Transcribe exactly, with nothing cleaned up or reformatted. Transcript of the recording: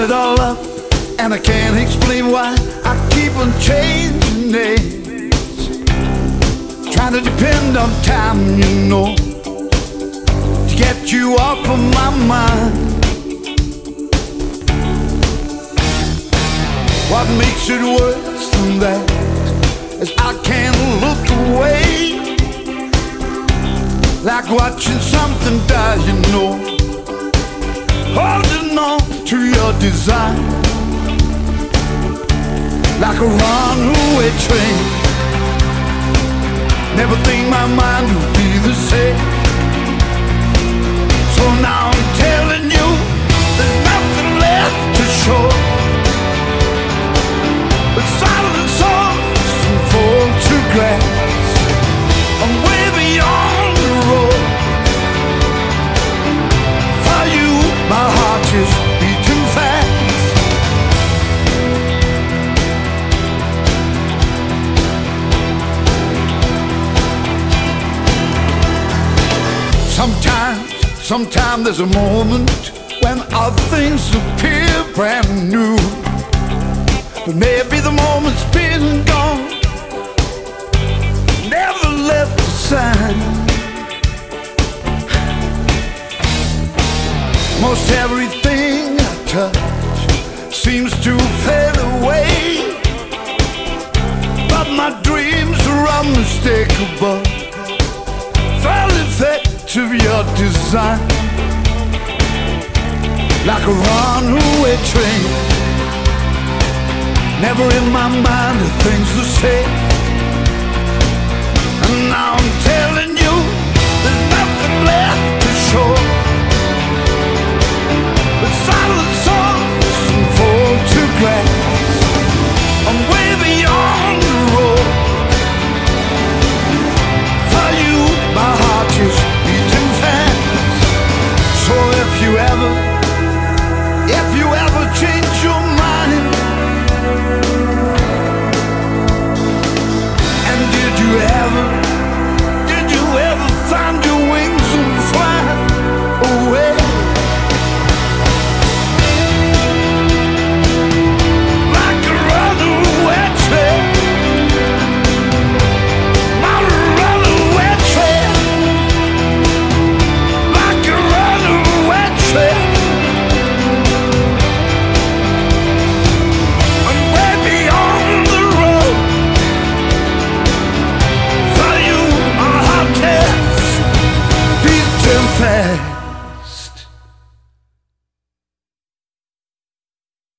it all up, and I can't explain why I keep on changing names, trying to depend on time, you know, to get you off of my mind. What makes it worse than that is I can't look away, like watching something die, you know, holding on to your design, like a runaway train. Never think my mind would be the same. So now I'm telling you, there's nothing left to show but silent songs and photographs. I'm way beyond the road. For you, my heart just beating fast. Sometimes, sometimes there's a moment when all things appear brand new, but maybe the moment's been gone, never left a sign. Most everything I touch seems to fade away, but my dreams are unmistakable, fell effect of your design, like a runaway train. Never in my mind are things the same. And now I'm telling you, there's nothing left to show but silent songs and photographs.